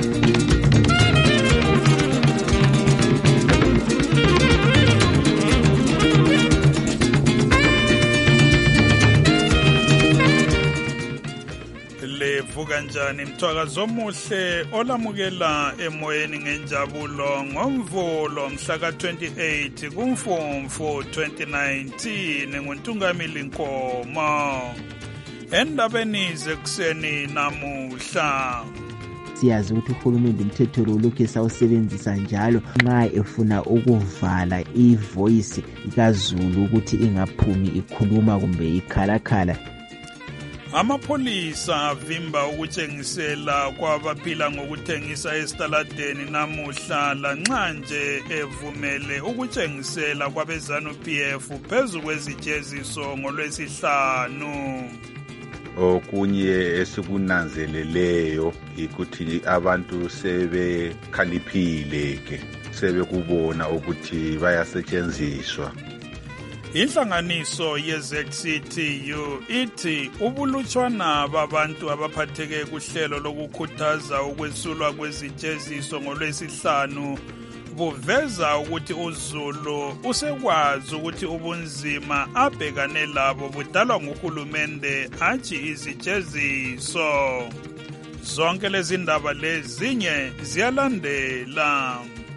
Kanjani mthwakazo omuhle olamukela emoyeni ngenjabulo ngomvulo mhla ka-28 kuMfumfu 2019 nguNtungamili Nkomo. Endabeni zekuseni namuhla, siyazi ukuthi uhulumende umthetho lo lokhu esawusebenzisa njalo nxa efuna ukuvala ivoice kaZulu ukuthi ingaphumi ikhuluma kumbe ikhalakhala. Amapholisa avimba ukutshengisela kwabaphila ngokuthengisa esitaladeni namuhla lanxa nje evumele ukutshengisela kwabeZanu-PF phezu kwezijeziso ngoLwesihlanu. Okunye esikunanzeleleyo ukuthi abantu sebekhaliphile ke, sebekubona ukuthi bayasetshenziswa. Inhlanganiso ye-ZCTU ithi ubulutshwana babantu abaphatheke kuhlelo lokukhuthaza ukwesulwa kwezijeziso ngoLwesihlanu buveza ukuthi uZulu usekwazi ukuthi ubunzima abhekane labo budalwa nguhulumende hatshi izijeziso. Zonke lezi ndaba lezinye ziyalandela.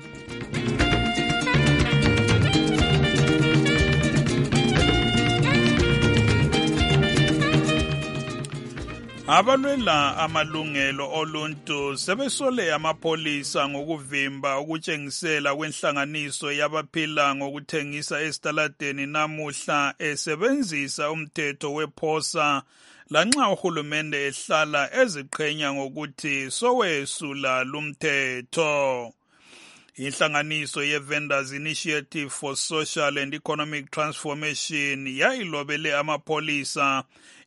Abalwela amalungelo oluntu sebesole amapholisa ngokuvimba ukutshengisela kwenhlanganiso yabaphila ngokuthengisa esitaladeni namuhla esebenzisa umthetho wephosa lanxa uhulumende ehlala eziqhenya ngokuthi sowesula lumthetho. Inhlanganiso ye-Vendors Initiative for Social and Economic Transformation yayilobele amapholisa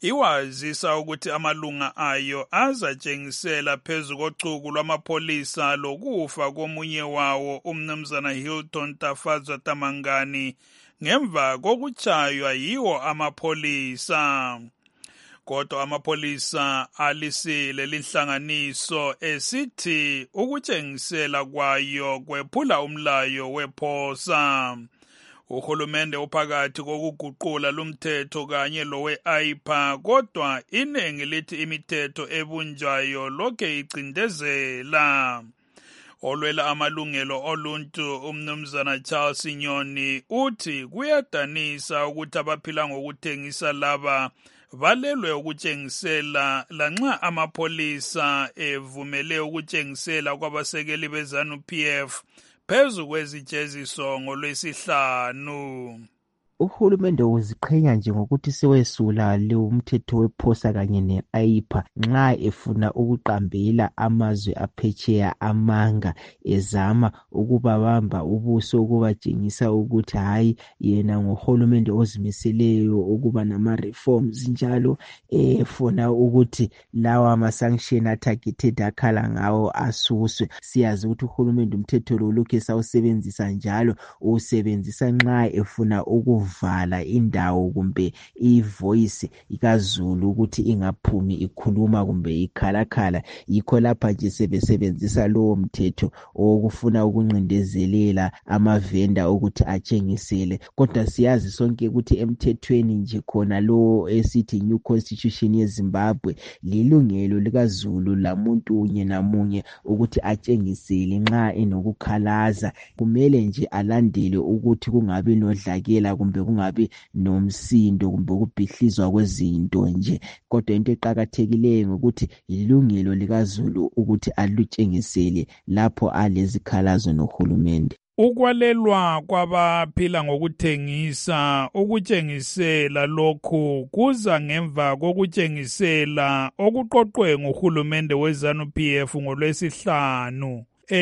iwazisa ukuthi amalunga ayo azatshengisela phezu kochuku lwamapholisa lokufa komunye wawo umnumzana Hilton Tafadzwa Tamangani ngemva kokutshaywa yiwo amapholisa. Kodwa amapholisa alisile linhlanganiso esithi ukutshengisela kwayo kwephula umlayo wephosa. Uhulumende uphakathi kokuguqula lumthetho kanye lowe-AIPA, kodwa iningi lithi imithetho ebunjwayo lokhe icindezela. Olwela amalungelo oluntu umnumzana Charles Nyoni uthi kuyadanisa ukuthi abaphila ngokuthengisa laba balelwe ukutshengisela lanxa amapholisa evumele ukutshengisela kwabasekeli beZanu-PF phezu kwezijeziso ngoLwesihlanu. Uhulumende uziqhenya nje ngokuthi sewesula leyo umthetho wephosa kanye ne-AIPA nxa efuna ukuqambela amazwe aphetsheya amanga ezama ukubabamba ubuso ukubatshengisa ukuthi hayi yena ngohulumende ozimiseleyo ukuba nama-reforms njalo efuna ukuthi lawa ama-sanction athagethed akhala ngawo asuswe. Siyazi ukuthi uhulumende umthetho lo lokhu esawusebenzisa njalo usebenzisa nxa efuna ukuvala indawo kumbe ivoice kaZulu ukuthi ingaphumi ikhuluma kumbe ikhalakhala. Yikho lapha nje sebesebenzisa lowo mthetho okufuna ukuncindezelela amavenda ukuthi atshengisele. Kodwa siyazi sonke ukuthi emthethweni nje khona lowo esithi new constitution yeZimbabwe lilungelo likaZulu lamuntu unye namunye ukuthi atshengisele nxa enokukhalaza. Kumele nje alandele ukuthi kungabi nodlakela kumbe kungabi nomsindo kumbe ukubhihlizwa kwezinto nje. Kodwa into eqakathekileyo ngokuthi ilungelo likaZulu ukuthi alutshengisele lapho alezikhalazo nohulumende. Ukwalelwa kwabaphila ngokuthengisa ukutshengisela lokhu kuza ngemva kokutshengisela okuqoqwe nguhulumende weZanu-PF ngoLwesihlanu.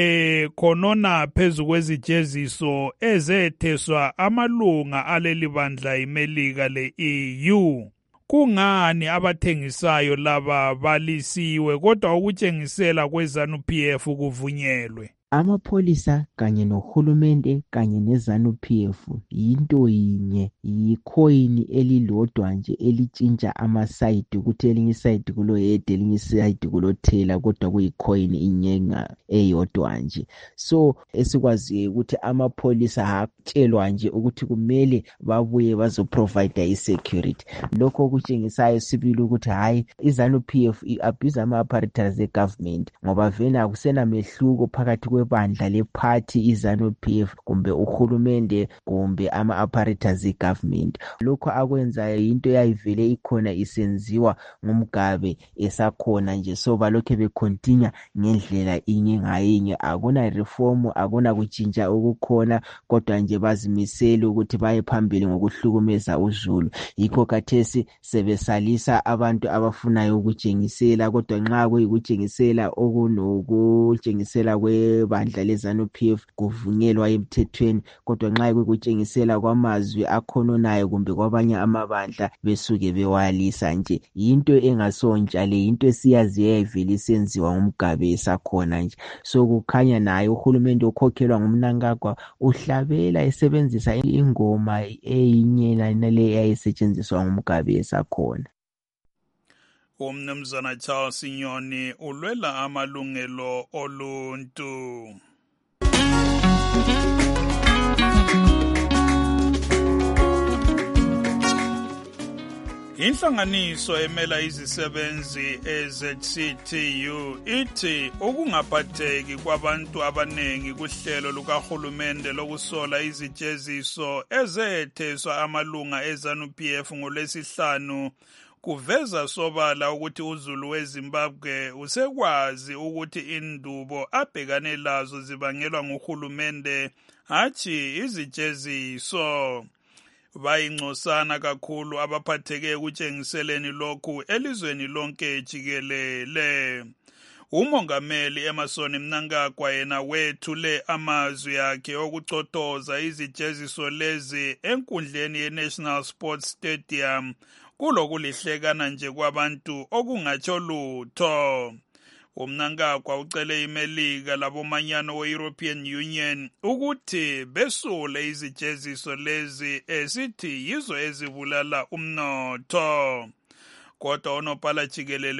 Khonona phezu kwezijeziso ezetheswa amalunga aleli bandla imelika le-EU. Kungani abathengisayo laba balisiwe kodwa ukutshengisela kweZanu-PF kuvunyelwe? Amapholisa kanye nohulumende kanye neZANU-PF yinto yinye, yikhoyini elilodwa nje elitshintsha amasayidi ukuthi elinye isayidi kuloHede elinye isayidi kuloTaylor, kodwa kuyikhoyini inyenga eyodwa nje. So esikwaziyo ukuthi amapholisa atshelwa nje ukuthi kumele babuye bazoprovide i-security. Lokho okutshengisayo sibili ukuthi hayi iZANU-PF i-abuse ama-apparatus e-government ngoba vele akusenamehluko phakathi kwebandla lephathi iZANU-PF kumbe uhulumende kumbe ama-apparatus e-government. Lokho akwenzayo yinto yayivele ikhona isenziwa ngumgabe esakhona nje, so balokhe becontinue ngendlela inye ngayinye. Akuna reform, akuna kutshintsha okukhona, kodwa nje bazimisele ukuthi baye phambili ngokuhlukumeza uZulu. Yikho kathesi sebesalisa abantu abafunayo ukutshengisela, kodwa nxa kuyikutshengisela okunokutshengisela kwebandla leZANU-PF kuvunyelwa emthethweni, kodwa nxa kuyikutshengisela kwamazwi akhononayo kumbe kwabanye amabandla besuke bewalisa nje. Yinto engasontsha le, yinto esiyaziyo yayivele isenziwa ngumgabe esakhona nje. So kukhanya naye uhulumende okhokhelwa nguMnangagwa uhlabela esebenzisa ingoma eyinye nale eyayisetshenziswa ngumgabe esakhona. Umnumzana Charles Nyoni ulwela amalungelo oluntu. Inhlanganiso emela izisebenzi eZCTU ithi ukungaphatheki kwabantu abanengi kuhlelo lukahulumende lokusola izijeziso ezetheswa amalunga eZANU-PF ngoLwesihlanu kuveza sobala ukuthi uZulu weZimbabwe usekwazi ukuthi indubo abhekane lazo zibangelwa nguhulumende hatshi izijeziso. Bayingcosana kakhulu abaphatheke ekutshengiseleni lokhu elizweni lonke jikelele. Umongameli Emmerson Mnangagwa yena wethule amazwi akhe okucotoza izijeziso lezi enkundleni ye-National Sports Stadium kulokulihlekana nje kwabantu okungatsho lutho. UMnangagwa ucele iMelika labomanyano we-European Union ukuthi besule izijeziso lezi esithi yizo ezibulala umnotho. Kodwa unobhala jikelele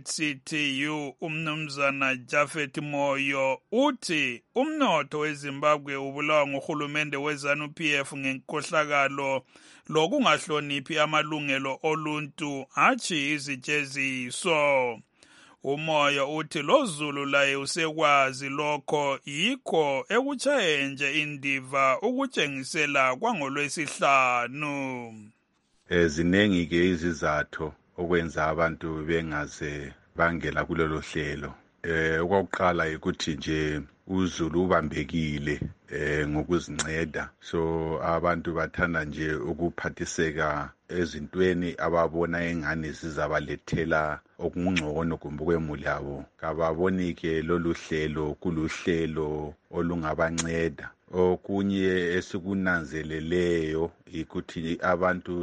we-ZCTU umnumzana Japhet Moyo uthi umnotho weZimbabwe ubulawa nguhulumende weZANU-PF ngenkohlakalo lokungahloniphi amalungelo oluntu hatshi izijeziso. Umoya uthi lo Zulu laye usekwazi lokho, yikho ekutshaye nje indiva ukutshengisela kwangolwesihlanu. Zinengi-ke izizathu okwenza abantu bengaze bangena kulelo hlelo. Okwakuqala ukuthi nje uZulu ubambekile ngokuzinceda, so abantu bathanda nje ukuphathiseka ezintweni ababona engani zizabalethela okungcono kumbe kwemuli yabo. Kababoni-ke lolu hlelo kuluhlelo olungabanceda. Okunye esikunanzeleleyo ukuthi abantu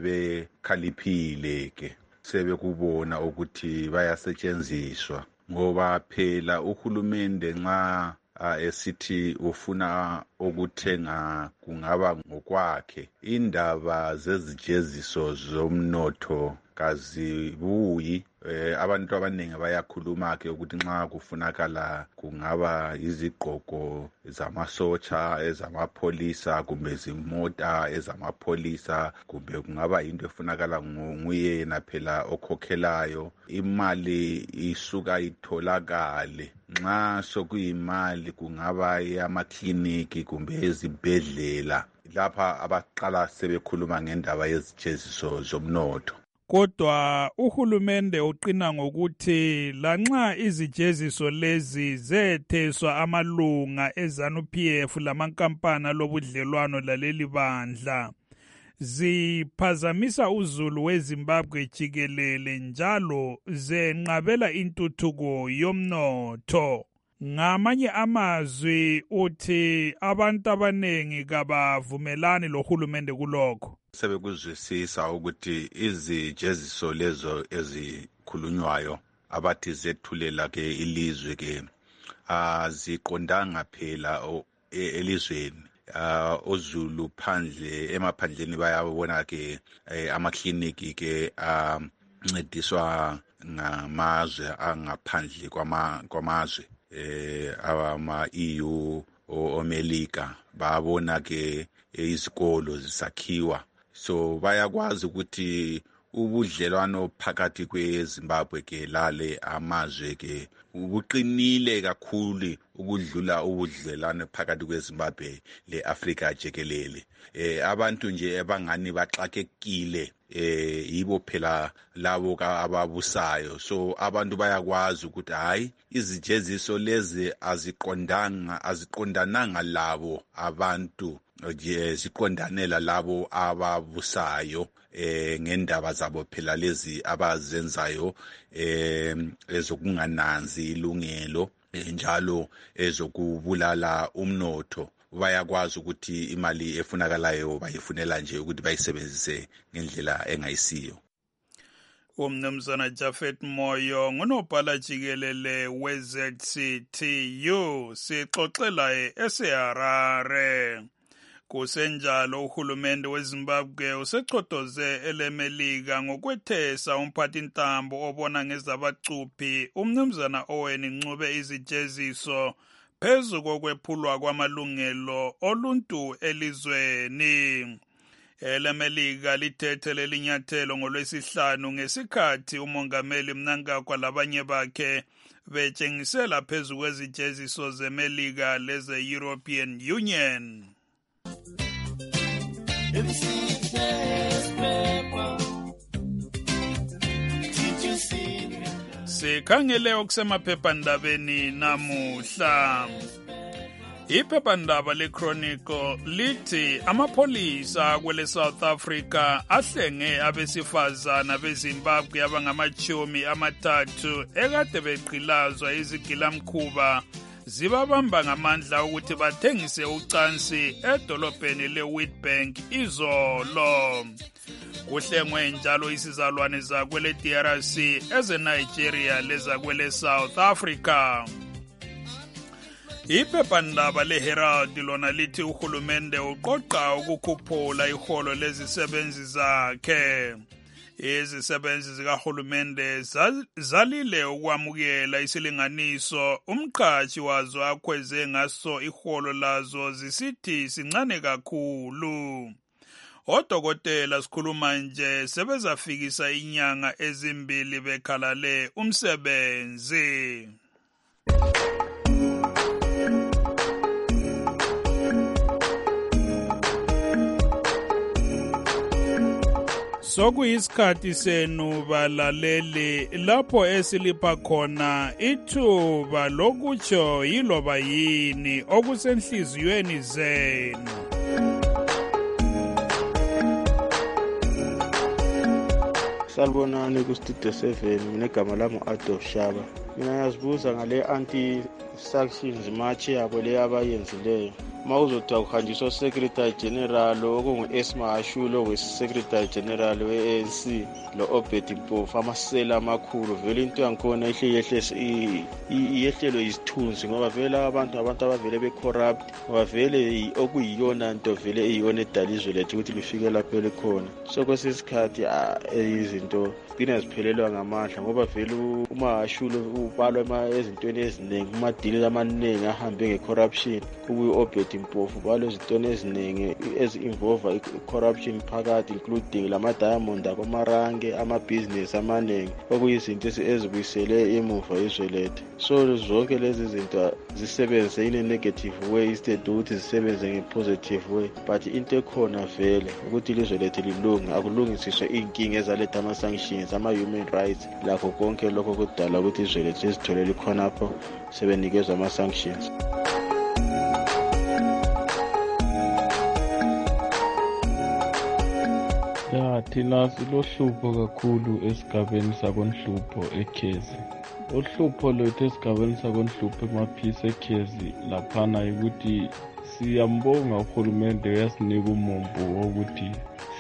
sebekhaliphile-ke, sebekubona ukuthi bayasetshenziswa, ngoba phela uhulumende nxa esithi ufuna ukuthenga kungaba ngokwakhe. Indaba zezijeziso zomnotho kazibuyi. Abantu abaningi bayakhuluma-ke ukuthi nxa kufunakala kungaba izigqoko zamasotsha ezamapholisa kumbe izimota ezamapholisa kumbe kungaba into efunakala nguye yena phela okhokhelayo, imali isuka itholakale. Nxa sokuyimali kungaba yamakliniki kumbe ezibhedlela, lapha abaqala sebekhuluma ngendaba yezijeziso zomnotho. Kodwa uhulumende uqina ngokuthi lanxa izijeziso lezi zetheswa amalunga eZANU-PF lamankampani lobudlelwano laleli bandla, ziphazamisa uZulu weZimbabwe jikelele njalo zenqabela intuthuko yomnotho. Ngamanye amazwi uthi abantu abanengi kabavumelani lohulumende kulokho. Sebekuzwisisa ukuthi izijeziso lezo ezikhulunywayo abathi zethulela ke ilizwe ke aziqondanga phela elizweni. OZulu phandle emaphandleni bayabona ke amakliniki ke ancediswa ngamazwe angaphandle kwamazwe ama EU oMelika, babona ke izikolo zisakhiwa, so bayakwazi ukuthi ubudlelwano phakathi kweZimbabwe ke lale amazwe ke ubuqinile kakhulu ukudlula ubudlelwano phakathi kweZimbabwe leAfrika jikelele. Abantu nje abangani baxakekile yibo phela labo ababusayo, so abantu bayakwazi ukuthi hayi izijeziso lezi aziqondananga labo abantu, ziqondanela labo ababusayo ngendaba zabo phela lezi abazenzayo ezokungananzi ilungelo njalo ezokubulala umnotho. Bayakwazi ukuthi imali efunakalayo bayifunela nje ukuthi bayisebenzise ngendlela engayisiyo. Umnumzana Japhet Moyo ngunobhala jikelele we-ZCTU, sixoxela eseHarare. Kusenjalo uhulumende weZimbabwe usechotoze elemelika ngokwethesa umphathintambo obona ngezabacuphi umnumzana Owen Ncube izijeziso phezu kokwephulwa kwamalungelo oluntu elizweni. Elemelika lithethe lelinyathelo ngolwesihlanu ngesikhathi umongameli Mnangagwa labanye bakhe betshengisela phezu kwezijeziso zeMelika leze-European Union. Sikhangele okusemaphephandabeni namuhla. Iphephandaba leChronicle lithi amapholisa kwele South Africa ahlenge abesifazana beZimbabwe abangama-30 ekade beqhilazwa izigilamkhuba zibabamba ngamandla ukuthi bathengise ucansi edolobheni leWitbank izolo. Kuhlengwe njalo isizalwane zakwele DRC ezeNigeria lezakwele South Africa. Iphephandaba leHerald lona lithi uhulumende uqoqa ukukhuphula iholo lezisebenzi zakhe. Izisebenzi zikahulumende zalile ukwamukela isilinganiso umqhashi wazo akhweze ngaso iholo lazo zisithi sincane kakhulu. Odokotela sikhuluma nje sebezafikisa inyanga ezimbili bekhalale umsebenzi. Sokuyisikhathi senu balaleli lapho esilipha khona ithuba lokutsho yiloba yini okusenhliziyweni zenu. Salibonani kustudio 7, mina igama lami Adolf Shaba. Mina ngiyazibuza ngale anti-sanctions march yabo le abayenzileyo. Mawuzothiwa kuhanjiswa Secretary General okungu-Esma Ashulo we-Secretary General we-ANC lo-Obed Mpofu, amasela amakhulu, vele into yangikhona iyehlelwe yisithunzi ngoba vele abantu abavele be-corrupt, ngoba vele okuyiyona nto vele iyona edala izwe lethu ukuthi lifike lapho likhona. So kwesisikhathi izinto zigcina ziphelelwa ngamandla ngoba vele uMahashulo ubalwa ezintweni eziningi, kumadili amaningi ahambe nge-corruption, kuyi-Obed Mpofu balwe ezintweni eziningi ezi-involve i-corruption phakathi, including lama-diamond akomarange, amabhizinesi amaningi, okuyizinto ezibuyisele emuva izwe lethu. So zonke lezi zinto zisebenze in a negative way instead ukuthi zisebenze nge-positive way, but into ekhona vele ukuthi ilizwe lethu lilunge, akulungisiswe iy'nkinga ezaletha ama-sanctions, ama-human rights, lakho konke lokho kudala ukuthi izwe lethu lizitholele khonapho sebenikezwa ama-sanctions. Thina silohlupho kakhulu esigabeni sakoNhlupho eKhezi. Uhlupho lwethu esigabeni sakoNhlupho emaphisi eKhezi laphana ukuthi siyambonga uhulumende uyasinika umumbu wokuthi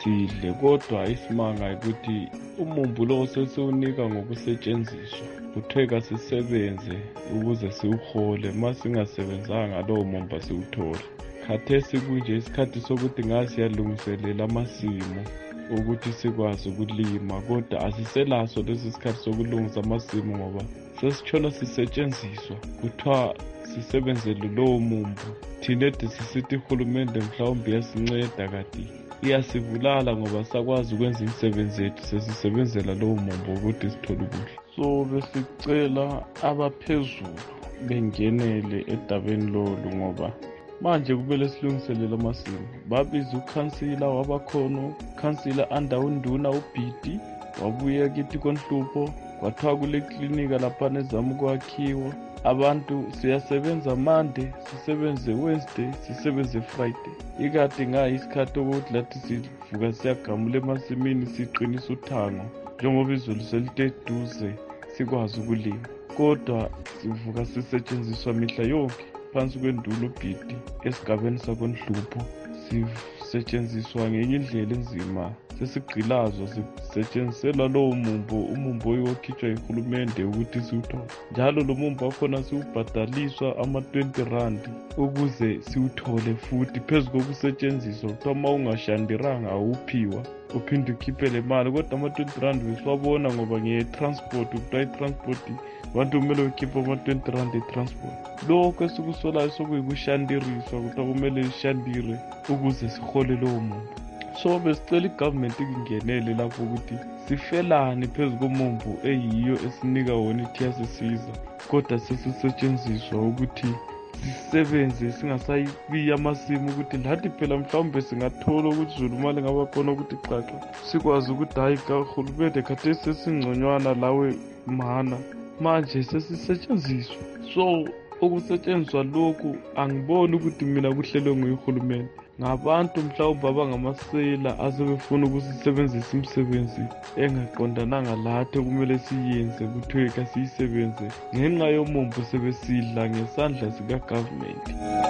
sidle, kodwa isimanga ukuthi umumbu lo sesiwunika ngokusetshenziswa. Kuthiwe kasisebenze ukuze siwuhole, masingasebenzanga lowo mumbu siwuthole. Khathesi kunje isikhathi sokuthi ngaziyalungiselela amasimu ukuthi sikwazi ukulima, kodwa asiselaso lesi sikhathi sokulungisa amasimu ngoba sesitshona sisetshenziswa. Kuthiwa sisebenzele lowo mumbu. Thina sisithi uhulumende mhlawumbe yasinceda kati iyasibulala ngoba sakwazi ukwenza imisebenzi yethu sesisebenzela lowo mumbu ukuthi sithole ukudla. So besicela abaphezulu bengenele edabeni lolu ngoba manje kumele silungiselele amasimu. Babiza ukhansila wabakhona, ukhansila andawunduna uBhidi wabuya kithi koNhlupho, kwathiwa kule klinika lapha nezama ukwakhiwa. Abantu siyasebenza Monday, sisebenze Wednesday, sisebenze Friday. Ikati isikhathi ukuthi lathi sivuka siyagamula emasimini siqinisa uthango njengoba izulu seliteduze sikwazi ukulima. Kodwa sivuka sisetshenziswa mihla yonke phansi kwendulo uBhidi esigabeni sakoNhlupho. Sisetshenziswa ngenye indlela enzima, sesigqilazwa sisetshenzisela lowo umumbu oyiwokhitshwa yihulumende ukuthi siwuthole. Njalo lo mumbu wakhona siwubhadaliswa ama-R20 ukuze siwuthole futhi phezu kokusetshenziswa. Kuthiwa uma ungashandiranga awuphiwa, uphinde ukhiphe le mali, kodwa ama-R20 besiwabona ngoba nge-transport. Kuthiwa i-transport abantu kumele ukhiphe ama-R20 e-transport. Lokho esikusolayo sokuyikushandiriswa, kuthiwa kumele ishandire ukuze sihole lowo mumbu. So besicela igovernment ikungenele lapho ukuthi sifelani phezu komumbu eyiyo esinika wona ithi yasisiza, kodwa sesisetshenziswa ukuthi sisebenze singasayibiya amasimu ukuthi lathi phela mhlawumbe singathola ukuthi izulu mali ngaba khona ukuthi xaxa sikwazi ukuthi hayi kahulumende khathesi sesingconywana lawe mana manje sesisetshenziswa. So ukusetshenziswa lokhu angiboni ukuthi mina kuhlelwe nguyihulumende, ngabantu mhlawumbe abangamasela asebefuna ukusisebenzisa imisebenzi engaqondananga lathi kumele siyenze, kuthiwe kasiyisebenze ngenxa yomumbu sebesidla ngesandla sikagovernment.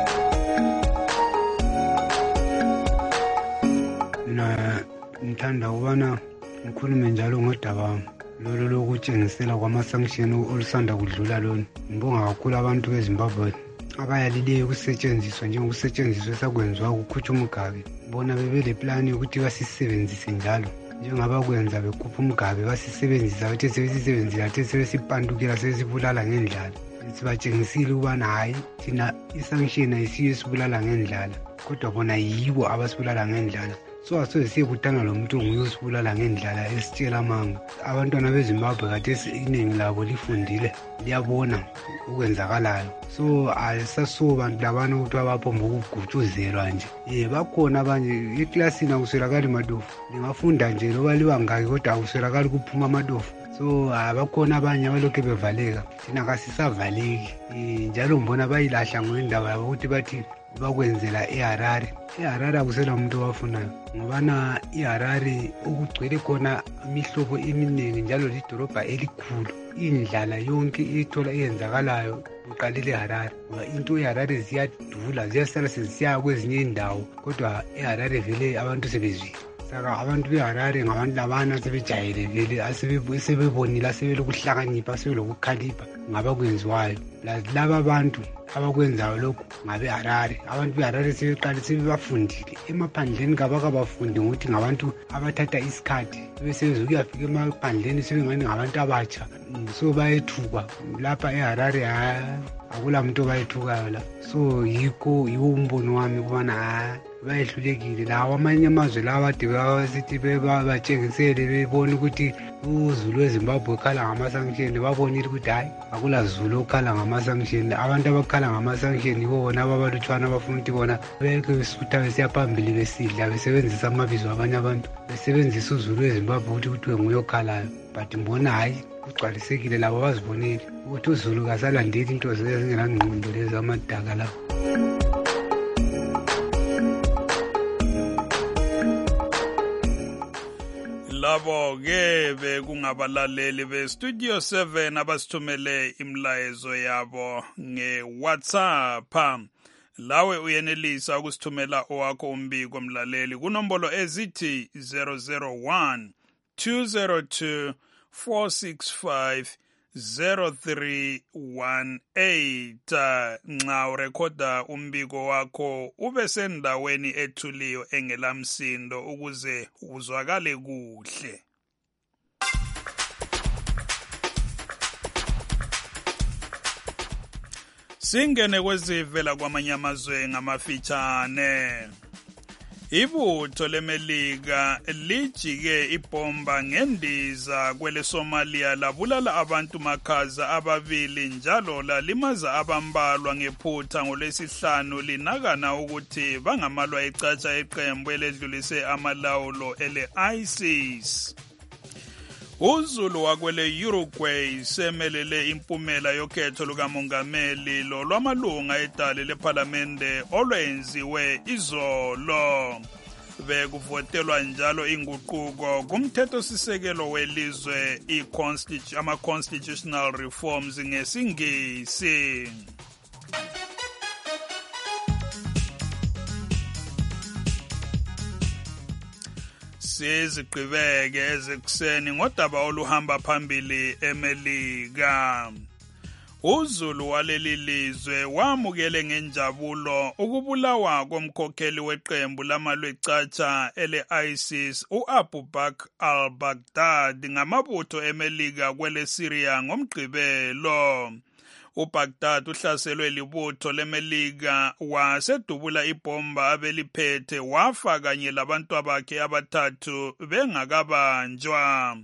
Mina ngithanda ukubana ngikhulume njalo ngodaba lolo lokutshengisela kwama-sanction olusanda kudlula lona. Ngibonga kakhulu abantu beZimbabwe abayalileyo ukusetshenziswa njengokusetshenziswa esakwenziwa kukhutshwa uMugabe. Bona bebele plani yokuthi basisebenzise njalo njengabakwenza bekhupha uMugabe, basisebenzisa bathe sebesisebenzile athe sebesipandukela sebesibulala ngendlala. Sibatshengisile ukubana hayi thina i-sanction ayisiyo esibulala ngendlala, kodwa bona yibo abasibulala ngendlala. So asoze siyekutana lo muntu nguye osibulala ngendlala esitshela amanga. Abantwana beZimbabwe khathesi iningi labo lifundile, liyabona ukwenzakalayo. So ayisaso bantu labana ukuthi abaphomba ukugutshuzelwa nje. Bakhona abanye eklasini akuswelakali madofu, lingafunda nje loba libangaki kodwa akuswelakali kuphuma amadofu. So bakhona abanye abalokhu bevaleka, thina kasisavaleki. Njalo ngibona bayilahla ngoyindaba yabo ukuthi bathi bakwenzela eHarare. eHarare akusela umuntu owafunayo ngobana iHarare ukugcwele khona imihlobo eminingi njalo lidolobha elikhulu. Indlala yonke ithola eyenzakalayo uqalile eHarare ngoba into eHarare ziyadula, ziyasala sezisiya kwezinye indawo, kodwa eHarare vele abantu sebezwile. Saka abantu beHarare ngabantu labana sebejayele vele asebebonile asebelokuhlakanipha asebelokukhalipha ngabakwenziwayo. Laba abantu abakwenzayo lokhu ngabeHarare. Abantu beHarare sebeqale sebebafundile emaphandleni, kabakabafundi ngokuthi ngabantu abathatha isikhathi besebezokuyafika emaphandleni sebengani ngabantu abatsha. So bayethukwa lapha eHarare, akula muntu obayethukayo la. So yiwo umbono wami ukubana bayehlulekile lawo amanye amazwe lawa ade basithi batshengisele bebona ukuthi uzulu weZimbabwe ukhala ngama-sanction, babonile ukuthi hayi akula zulu okhala ngama-sanction. Abantu abakhala ngama-sanction yibo bona ababalutshwana abafuna ukuthi bona beke besutha besiya phambili besidla besebenzisa amabizo abanye abantu, besebenzisa uzulu weZimbabwe ukuthi kuthiwe nguye okhalayo. But mbona hayi kugcwalisekile labo bazibonile ukuthi uzulu kasalandeli into ezingenangqondo lezi amadaka lapho. Labo-ke bekungabalaleli be-Studio 7 abasithumele imlayezo yabo nge-WhatsApp. Lawe uyenelisa ukusithumela owakho umbiko mlaleli kunombolo ezithi 001 202 465 0318. Nxa urekhoda umbiko wakho ube sendaweni ethuliyo engelamsindo ukuze uzwakale kuhle. Singene kwezivela kwamanye amazwe ngamafitshane. Ibutho leMelika lijike ibomba ngendiza kwele Somalia labulala abantu makhaza ababili njalo lalimaza abambalwa ngephutha ngolwesihlanu linakana ukuthi bangamalwa ecatsha iqembu eledlulise amalawulo ele ISIS. UZulu wakwele Uruguay semelele impumela yokhetho lukamongameli lo lwamalunga edale lephalamende olwenziwe izolo. Bekuvotelwa njalo inguquko kumthethosisekelo welizwe ama-constitutional reforms ngesingisi. Siziqhubeke ezekuseni ngodaba oluhamba phambili eMelika. UZulu waleli lizwe wamukele ngenjabulo ukubulawa komkhokheli weqembu lamalwecatsha ele ISIS u-Abu Bakr al-Baghdadi ngamabutho eMelika kwele Syria ngomgqibelo. uBaghdad uhlaselwe libutho leMelika wasedubula ibhomba abeliphethe wafa kanye labantu bakhe abathathu bengakabanjwa.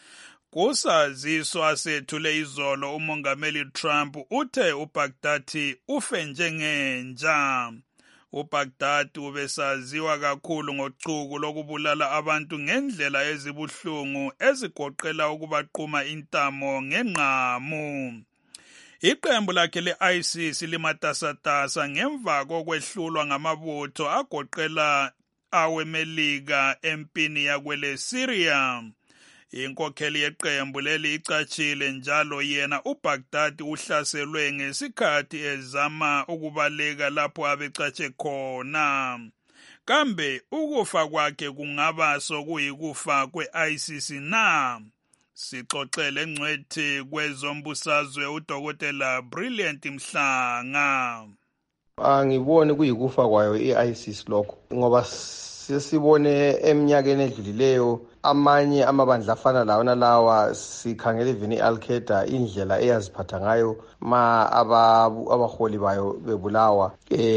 Kusaziso asethule izolo umongameli Trump uthe uBaghdad ufe njengenja. uBaghdad ubesaziwa kakhulu ngochuku lokubulala abantu ngendlela ezibuhlungu ezigoqela ukubaquma intamo ngenqamu. Iqembu lakhe le-ISIS limatasatasa ngemva kokwehlulwa ngamabutho agoqela aweMelika empini yakwele Syria. Inkokheli yeqembu leli icatshile njalo yena uBaghdad uhlaselwe ngesikhathi ezama ukubaleka lapho abecatshe khona. Kambe ukufa kwakhe kungaba sokuyikufa kwe-ISIS na? Sixoxele engcwethi kwezombusazwe uDokotela Brilliant Mhlanga. Angiboni kuyikufa kwayo i-ISIS lokho ngoba sesibone eminyakeni edlulileyo amanye amabandla afana lawana lawa sikhangele even i-Al-Qaeda indlela eyaziphatha ngayo ma abaholi bayo bebulawa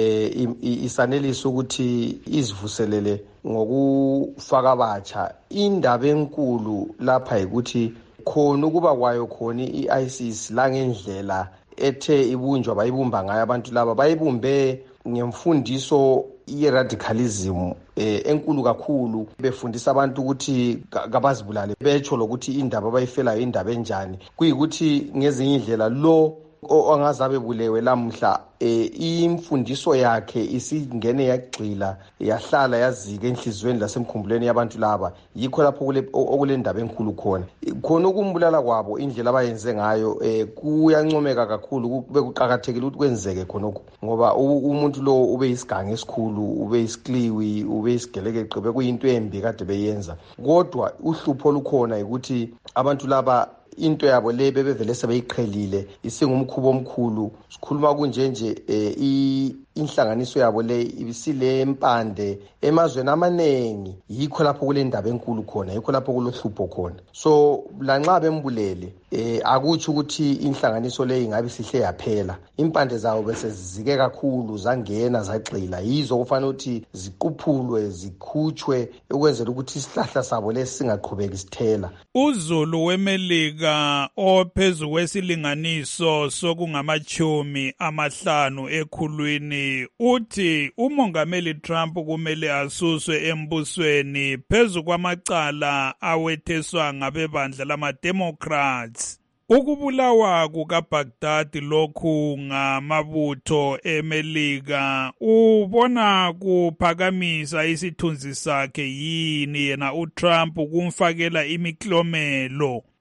isanelisa ukuthi izivuselele ngokufaka abatsha. Indaba enkulu lapha ukuthi khona ukuba kwayo khona i-ISIS la ngendlela ethe ibunjwa bayibumba ngayo abantu laba bayibumbe ngemfundiso ye-radicalism enkulu kakhulu befundisa abantu ukuthi kabazibulale betsho lokuthi indaba abayifelayo indaba enjani kuyikuthi ngezinye indlela lo ongazabe bulewe lamhla imfundiso yakhe isingene yagxila yahlala yazika enhlizweni lasemkhumbulweni yabantu laba. Yikho lapho okulendaba enkulu khona ukumbulala kwabo indlela abayenze ngayo kuyancomeka kakhulu bekuqhakathekile ukuthi kwenzeke khonokho ngoba umuntu lo ube isigange esikhulu ube isikliwi ube isigelekeqe bekuyinto embi kade beyenza. Kodwa uhlupho lukhona ukuthi abantu laba into yabo le bebevele sebeyiqhelile isingumkhubo omkhulu. Sikhuluma kunjenje inhlanganiso yabo le ibisile empande emazweni amanengi. Yikho lapho kule ndaba enkulu khona, yikho lapho kulohlupho khona. So lanxa bembulele akutsho ukuthi inhlanganiso le ingabe sihle yaphela. Impande zawo bese zizike kakhulu zangena zagxila. Yizo kufanele ukuthi ziquphulwe zikhutshwe ukwenzela ukuthi isihlahla sabo lesi singaqhubeki sithela. UZulu weMelika ophezu kwesilinganiso sokungamachumi amahlanu ekhulwini uthi umongameli Trump kumele asuswe embusweni phezu kwamacala awetheswa ngabebandla lama-Democrats. Ukubulawa kukaBaghdad lokhu ngamabutho eMelika ubona kuphakamisa isithunzi sakhe yini yena uTrump kumfakela imiklomelo?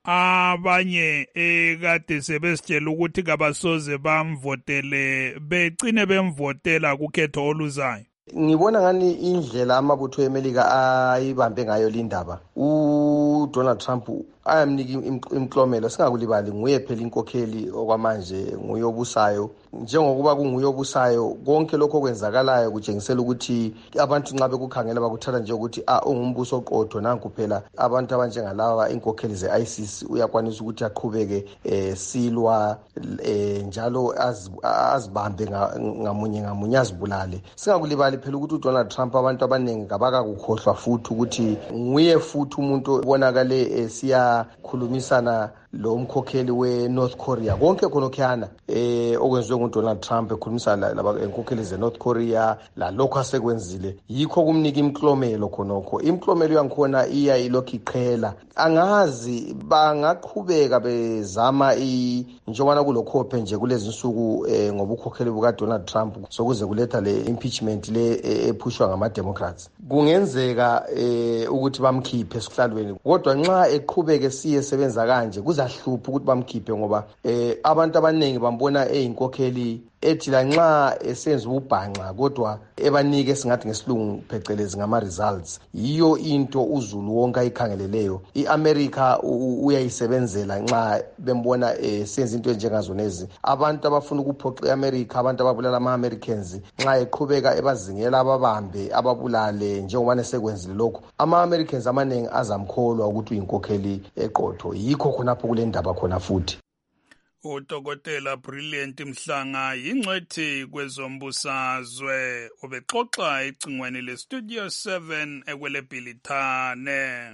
abanye kade sebesitshela ukuthi kabasoze bamvotele becine bemvotela kukhetho oluzayo? Ngibona ngani indlela amabutho eMelika ayibambe ngayo lindaba uDonald Trump ayamnika imklomelo. Singakulibali nguye phela inkokheli okwamanje, nguye obusayo. Njengokuba kunguye obusayo, konke lokho kwenzakalayo kutshengisela ukuthi abantu nxa bekukhangela bakuthatha nje ukuthi ungumbuso oqotho. Nanku phela abantu abanjengalaba inkokheli ze-ISIS uyakwanisa ukuthi aqhubeke silwa njalo azibambe ngamunye ngamunye azibulale. Singakulibali phela ukuthi uDonald Trump abantu abaningi kabakakukhohlwa futhi ukuthi nguye futhi umuntu obonakale siyakhulumisana lo mkhokheli we-North Korea. Konke khonokhuyana okwenziwe nguDonald Trump ekhulumisana lenkokheli ze-North Korea lalokho asekwenzile, yikho kumnika imklomelo khonokho. Imklomelo yankhona iya ilokhu iqhela. Angazi bangaqhubeka bezama njengobana kulokhophe nje kulezi nsuku ngobukhokheli bukaDonald Trump sokuze kuletha le impeachment le ephushwa ngama-Democrats. Kungenzeka ukuthi bamkhiphe esihlalweni, kodwa nxa eqhubeke siye sebenza kanje kuzahlupha ukuthi bamkhiphe ngoba abantu abaningi bambona eyinkokheli ethi la nxa esenza ububhanqa kodwa ebanike singathi ngesilungu phecelezi ngama-results. Yiyo into uzulu wonke ayikhangeleleyo. I-America uyayisebenzela nxa bembona senza into enjengazonezi. Abantu abafuna ukuphoqa i-America, abantu ababulala ama-Americans, nxa eqhubeka ebazingela ababambe ababulale njengobana sekwenzile lokho, ama-Americans amaningi azamkholwa ukuthi uyinkokheli eqotho. Yikho khonapho kule ndaba khona futhi. uDokotela Brilliant Mhlanga yingcwethi kwezombusazwe ubexoxa ecingweni leStudio 7 ekweleBhilithane.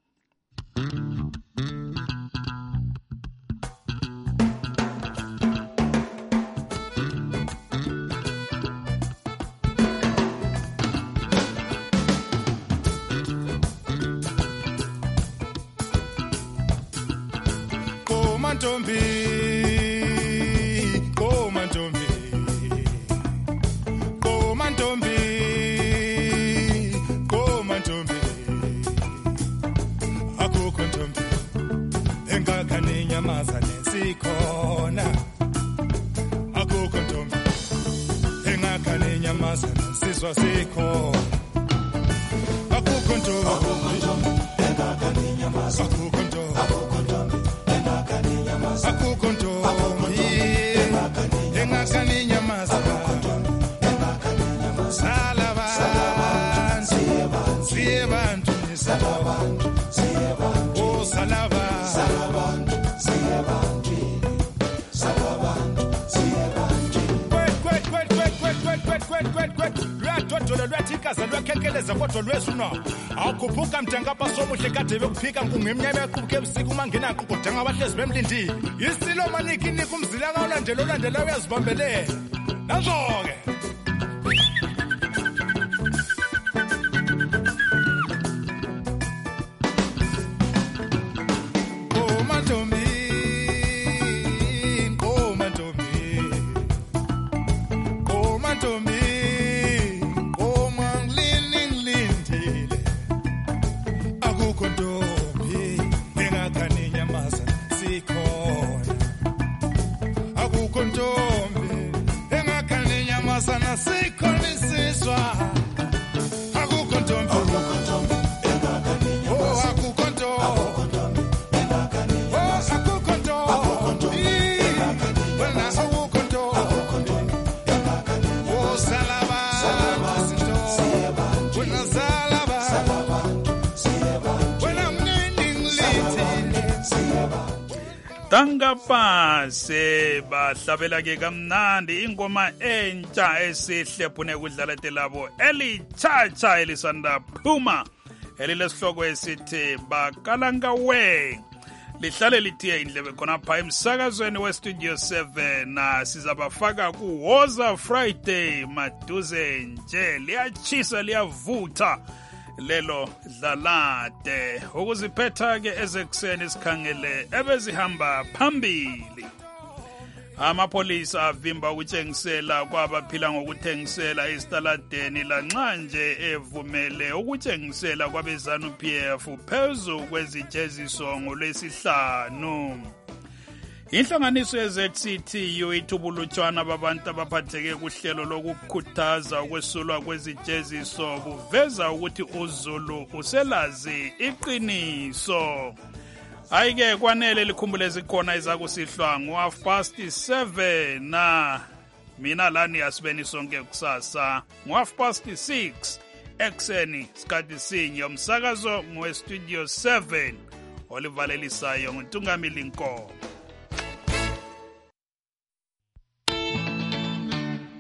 Akupuka mtanga pasomo shekate bekufika ngumnyama yaqubuke ebusiku mangena kudanga abahlezi bemlindile isilo maniki nikumzila ngalandela uyazibambelela nazo-ke Tangapase bahlabela ke kamnandi ingoma entsha esihle phune kudlala telabo elichacha elisanda phuma elilesihloko esithi bakalanga we lihlale lithiye indlebe khona pha emsakazweni weStudio 7 na sizabafaka kuWoza Friday maduze nje liyachisa liyavutha lelo dlalade ukuziphetha ke ezekuseni sikhangele ebezihamba phambili Amapolisa avimba ukutshengisela kwabaphila ngokuthengisela esitaladeni lanxa nje evumele ukutshengisela kwabe-ZANU-PF phezu kwezijeziso ngolwesihlanu. Inhlanganiso ye-ZCTU ithubulutshwana babantu abaphatheke kuhlelo lokukhuthaza ukwesulwa kwezijeziso buveza ukuthi uZulu uselazi iqiniso. Ayike kwanele likhumbule zikhona ezakusihlwa ngo-7:30 na mina lani asibeni sonke kusasa ngo-6:30 ekseni sikhathi sinye umsakazo ngwe-Studio 7 olivalelisayo nguNtungamili Nkomo.